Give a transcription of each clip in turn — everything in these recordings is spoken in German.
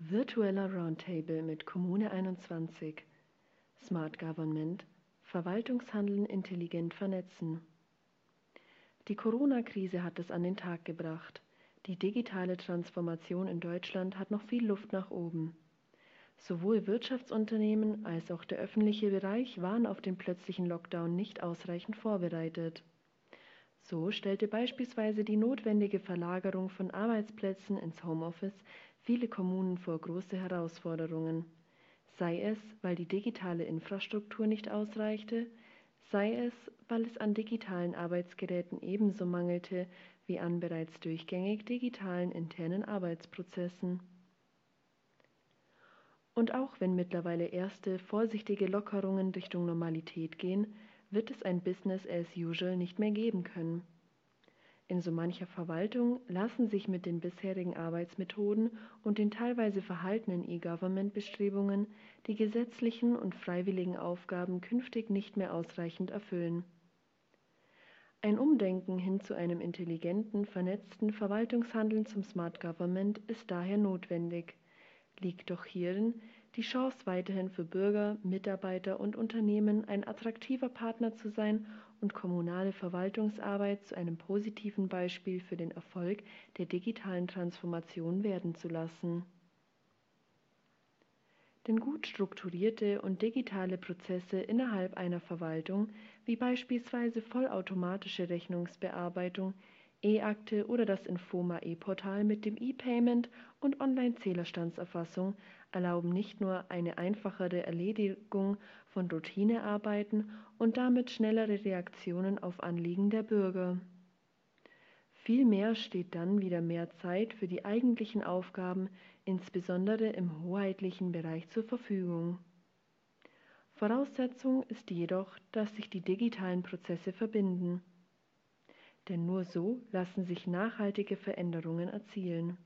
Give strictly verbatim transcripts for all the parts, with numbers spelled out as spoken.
Virtueller Roundtable mit Kommune einundzwanzig. Smart Government. Verwaltungshandeln intelligent vernetzen. Die Corona-Krise hat es an den Tag gebracht. Die digitale Transformation in Deutschland hat noch viel Luft nach oben. Sowohl Wirtschaftsunternehmen als auch der öffentliche Bereich waren auf den plötzlichen Lockdown nicht ausreichend vorbereitet. So stellte beispielsweise die notwendige Verlagerung von Arbeitsplätzen ins Homeoffice viele Kommunen vor große Herausforderungen. Sei es, weil die digitale Infrastruktur nicht ausreichte, sei es, weil es an digitalen Arbeitsgeräten ebenso mangelte wie an bereits durchgängig digitalen internen Arbeitsprozessen. Und auch wenn mittlerweile erste vorsichtige Lockerungen Richtung Normalität gehen, wird es ein Business as usual nicht mehr geben können. In so mancher Verwaltung lassen sich mit den bisherigen Arbeitsmethoden und den teilweise verhaltenen E-Government-Bestrebungen die gesetzlichen und freiwilligen Aufgaben künftig nicht mehr ausreichend erfüllen. Ein Umdenken hin zu einem intelligenten, vernetzten Verwaltungshandeln zum Smart Government ist daher notwendig, liegt doch hierin die Chance weiterhin für Bürger, Mitarbeiter und Unternehmen ein attraktiver Partner zu sein und kommunale Verwaltungsarbeit zu einem positiven Beispiel für den Erfolg der digitalen Transformation werden zu lassen. Denn gut strukturierte und digitale Prozesse innerhalb einer Verwaltung, wie beispielsweise vollautomatische Rechnungsbearbeitung, E-Akte oder das Infoma E-Portal mit dem E-Payment und Online-Zählerstandserfassung erlauben nicht nur eine einfachere Erledigung von Routinearbeiten und damit schnellere Reaktionen auf Anliegen der Bürger. Vielmehr steht dann wieder mehr Zeit für die eigentlichen Aufgaben, insbesondere im hoheitlichen Bereich, zur Verfügung. Voraussetzung ist jedoch, dass sich die digitalen Prozesse verbinden. Denn nur so lassen sich nachhaltige Veränderungen erzielen.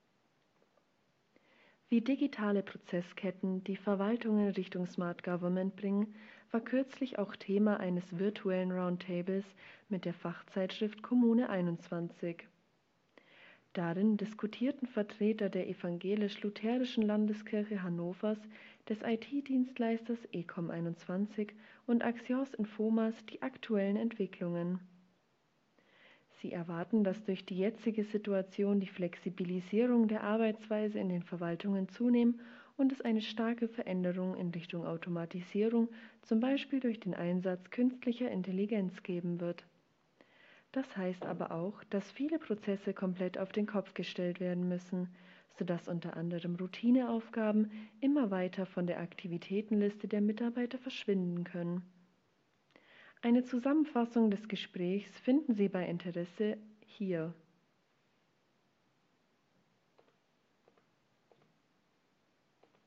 Wie digitale Prozessketten die Verwaltungen Richtung Smart Government bringen, war kürzlich auch Thema eines virtuellen Roundtables mit der Fachzeitschrift Kommune einundzwanzig. Darin diskutierten Vertreter der evangelisch-lutherischen Landeskirche Hannovers, des I T-Dienstleisters Ecom einundzwanzig und Axios Infomas die aktuellen Entwicklungen. Sie erwarten, dass durch die jetzige Situation die Flexibilisierung der Arbeitsweise in den Verwaltungen zunehmen und es eine starke Veränderung in Richtung Automatisierung, zum Beispiel durch den Einsatz künstlicher Intelligenz geben wird. Das heißt aber auch, dass viele Prozesse komplett auf den Kopf gestellt werden müssen, sodass unter anderem Routineaufgaben immer weiter von der Aktivitätenliste der Mitarbeiter verschwinden können. Eine Zusammenfassung des Gesprächs finden Sie bei Interesse hier.